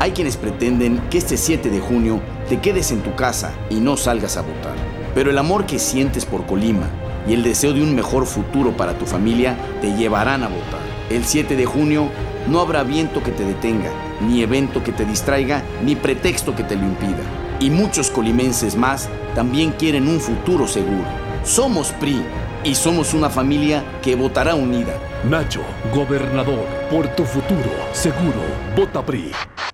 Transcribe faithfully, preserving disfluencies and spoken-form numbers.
Hay quienes pretenden que este siete de junio te quedes en tu casa y no salgas a votar. Pero el amor que sientes por Colima y el deseo de un mejor futuro para tu familia te llevarán a votar. El siete de junio no habrá viento que te detenga, ni evento que te distraiga, ni pretexto que te lo impida. Y muchos colimenses más también quieren un futuro seguro. Somos P R I y somos una familia que votará unida. Nacho, gobernador, por tu futuro seguro, vota P R I.